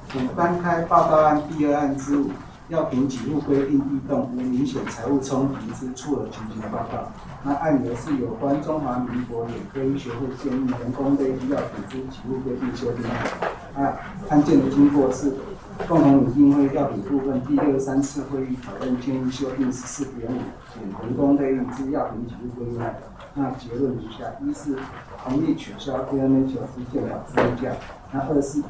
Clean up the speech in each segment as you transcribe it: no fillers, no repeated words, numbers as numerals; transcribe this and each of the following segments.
请翻开报告案第2案之5，药品给付规定异动无明显财务冲击之处额情形报告。那案由是有关中华民国眼科医学会建议人工类医药品之给付规定修订案。案件的经过是共同拟定会药品部分第63次会议讨论建议修订14.5减人工类医之药品给付规定案。那结论如下：一是同意取消 ANA 9支健保自费价。那2是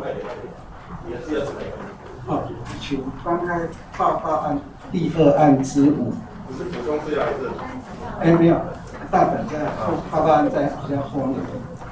请翻开报告案第2案之5。 不是补充资料还是？ 没有，大本在报告案在比较后面。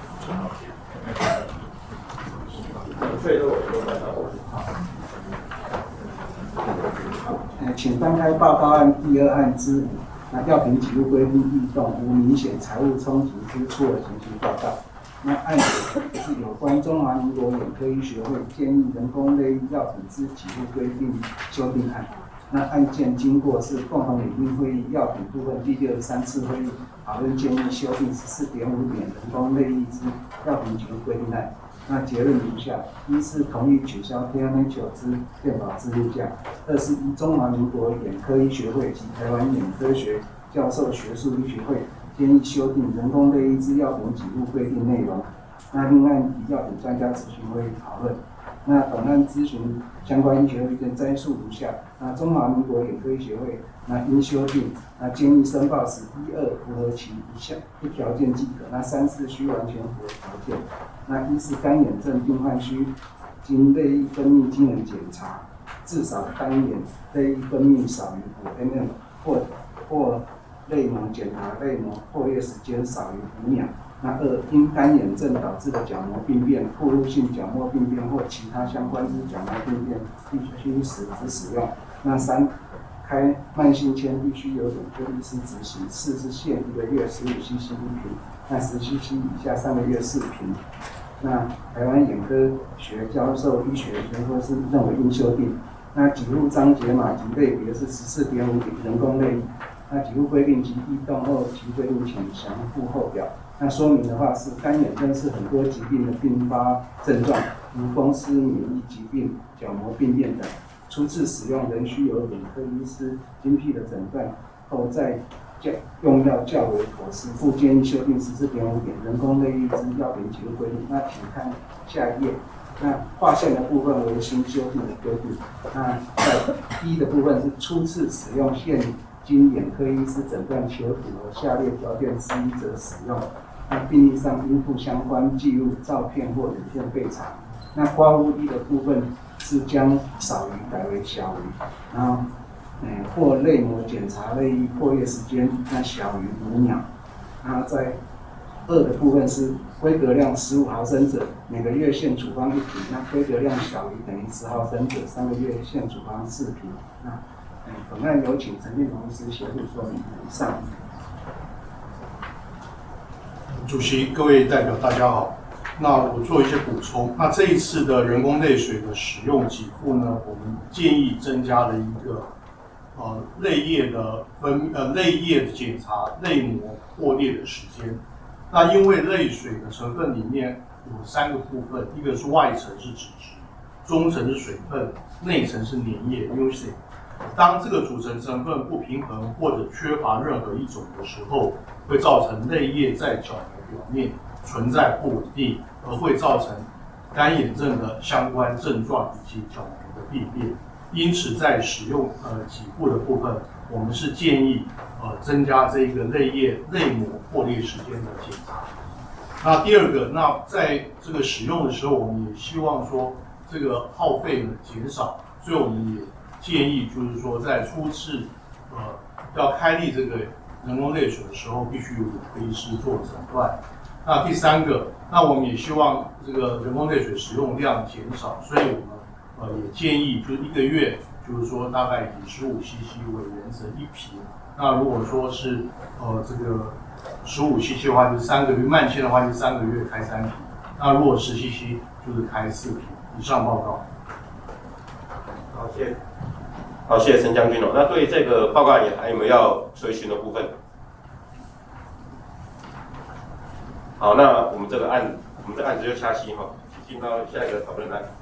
请翻开报告案第2案之5。那药品给付规定异动无明显财务冲击之处额情形报告。那案由是有关中华民国眼科医学会建议人工类医药品之给付规定修订案。那案件经过是共同拟定会议药品部分第63次会议讨论建议修订14.5点人工类医之药品给付规定案。那结论如下：一是同意取消 ANA 9支健保自费价；2是依中华民国眼科医学会及台湾眼科学教授学术医学会建议修订人工类医之药品给付规定内容。那另案以药品专家咨询会议讨论。那本案咨询相关医学会意见摘述如下：那中华民国眼科医学会那应修订，那建议申报时1、2符合其一条件即可。那3、4需完全符合条件。那1是干眼症病患需经泪液分泌机能检查，至少干眼泪液分泌少于5 ml， 或泪膜检查泪膜破裂时间少于5秒。那2，因干眼症导致的角膜病变、暴露性角膜病变或其他相关之角膜病变，必须使之使用。那3，开慢性签必须由眼科医师执行。4是限1个月15cc1瓶，那10cc以下3个月4瓶。那台湾眼科学教授医学学会是认为应修订。那给付章节码及类别是14.5点人工类。那给付规定及异动后及规定请详附后表。那说明的话是干眼症是很多疾病的并发症状，如风湿免疫疾病、角膜病变等。初次使用仍需由眼科医师精辟的诊断后再用药较为妥适，故建议修订14.5点人工类医之药品给付规定。那请看下一页。那划线的部分为新修订的规定。那在1的部分是初次使用现经眼科医师诊断且符合下列条件之一者使用。那病历上应附相关记录、照片或影片备查。那刮污1的部分是将少于改为小于，然后或泪膜检查泪液破裂时间那小于5秒。然后在2的部分是规格量15毫升者，每个月限处方1瓶；那规格量小于等于10毫升者，3个月限处方4瓶。那本案有请陈建宏医师协助说明。以上。 主席、各位代表，大家好。那我做一些补充。那这一次的人工泪水的使用给付呢，我们建议增加了一个泪液的检查泪膜破裂的时间。那因为泪水的成分里面有3个部分，一个是外层是脂质，中层是水分，内层是粘液 mucin。当这个组成成分不平衡或者缺乏任何一种的时候，会造成泪液在角膜表面存在不稳定，而会造成干眼症的相关症状以及角膜的病变。因此，在使用给付的部分，我们是建议增加这个泪膜破裂时间的检查。那第二个，那在这个使用的时候，我们也希望说这个耗费呢减少，所以我们也建议就是说，在初次要开立这个人工泪水的时候，必须由眼科医师做诊断。那第3个，那我们也希望这个人工泪水使用量减少，所以我们也建议就是1个月，就是说大概以15cc 为原则1瓶。那如果说是这个15cc 的话，就是3个月；慢性的话，就3个月开3瓶。那如果10cc 就是开4瓶。以上报告。 好，谢谢陈将军哦。那对这个报告案还有没有要追询的部分？好，那我们这个案子就下期哈，进到下一个讨论案。